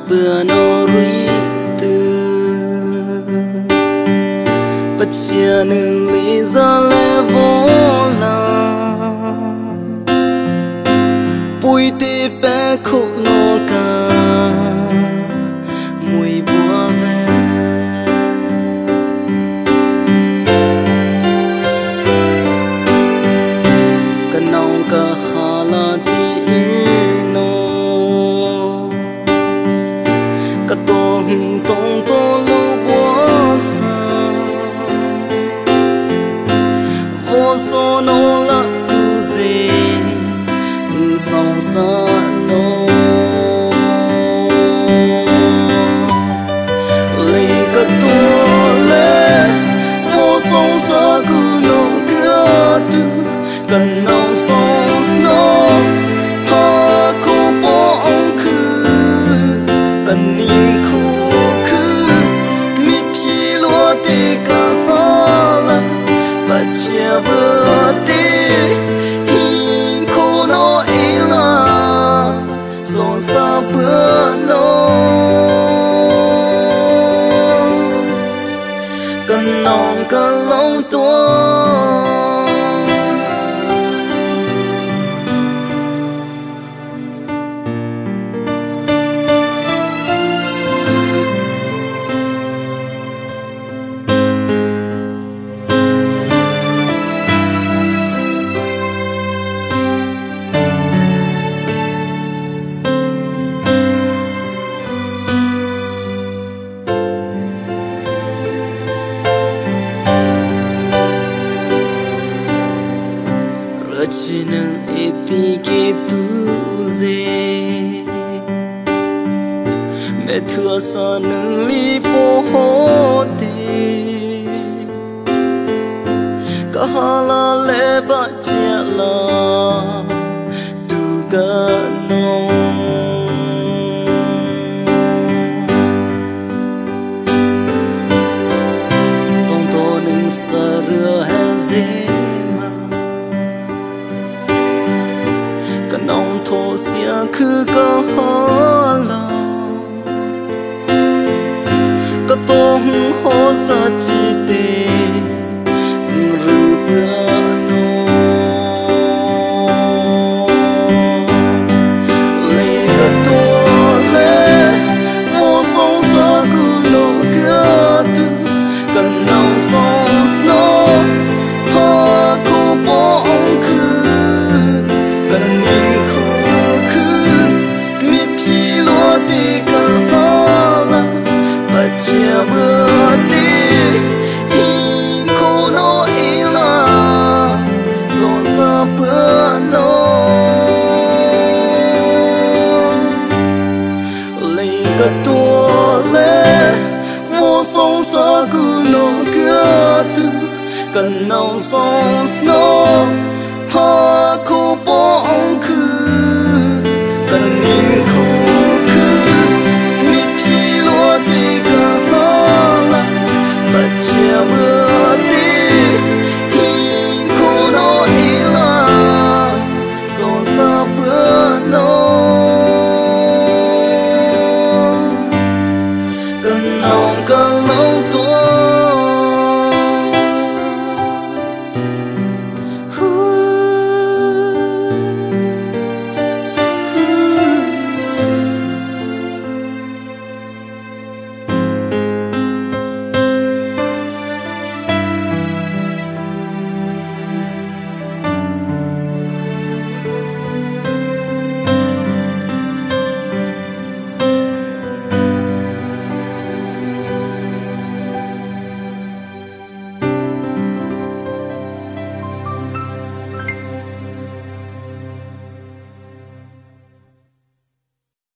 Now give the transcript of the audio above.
bữa nó rủi từ bất chia nương lý do lẽ vô là bùi tì bé khúc nó cả mùi bùa về cả nông cả hà là tiếng nó cả tông tông tô lu bùa sa vô số nó là cứ gì song sa no lấy cả tua lệ vô song sa cứ no kia tu cần nào song sno ha cô bỏ ông khứ cần nín khu khứ mi phi lúa tê cả hoa la và chia bữa tê hin cô nó gió xa bữa nó cần nòng cần lòng tua chỉ nâng ít tí tu dê mẹ thưa sa nâng li bố hô tê cả hà la lê bạ chia la tu cả nông tông tô nâng sa rửa hè dê nông thô xia cứ có